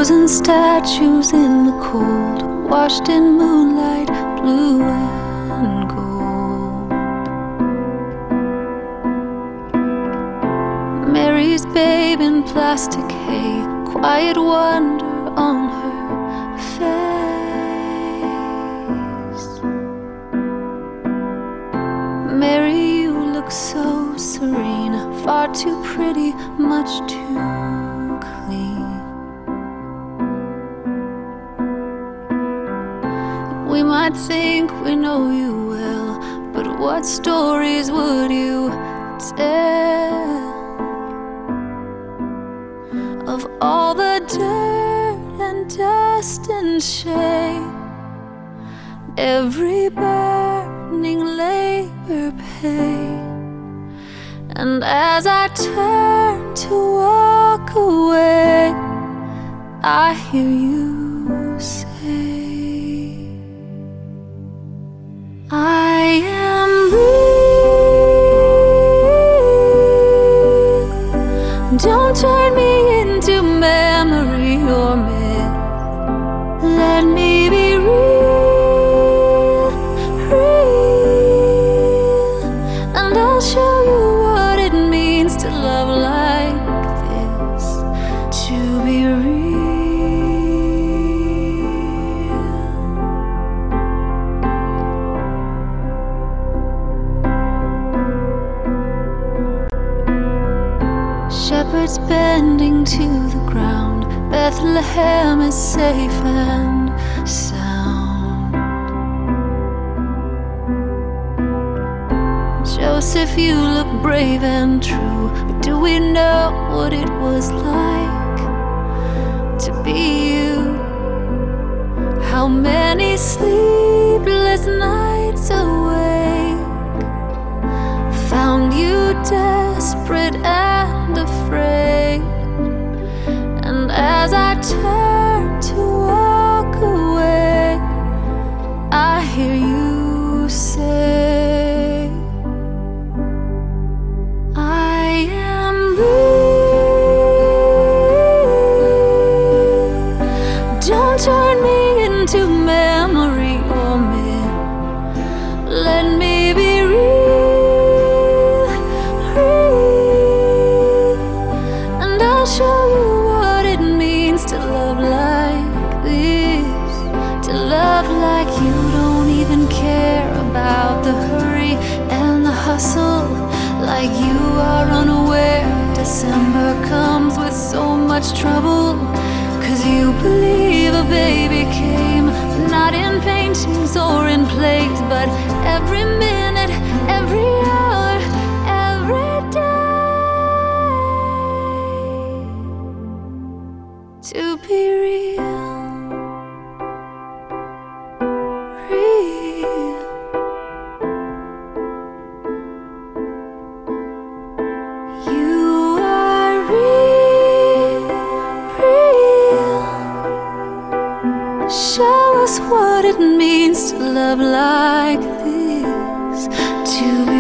frozen statues in the cold, washed in moonlight, blue and gold. Mary's babe in plastic hay, quiet wonder on her face. Mary, you look so serene, far too pretty, much too clean. We might think we know you well, but what stories would you tell of all the dirt and dust and shame, every burning labor pain? And as I turn to walk away, I hear you say, I am real. Don't turn me into memory or myth. Let me be real, real. And I'll show you what it means to love like this, to be real. Shepherds bending to the ground, Bethlehem is safe and sound. Joseph, you look brave and true, but do we know what it was like to be you? How many sleepless nights awake found you desperate and afraid. And as I turn to walk away, I hear you say, I am real. Don't turn me into memory or myth. Let me be real, real. And I'll show you what it means to love like this, to love like you don't even care about the hurry and the hustle, like you are unaware December comes with so much trouble. 'Cause you believe a baby came, not in paintings or in plays, but every minute, every hour, every day. To be real, real. You are real, real. Show us what it means to love like this, to be